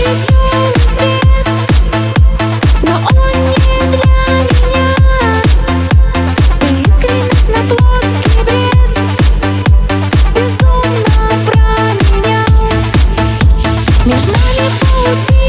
веселый свет, но он не для меня. Искренность на плотский бред безумно променял. Между нами паутина.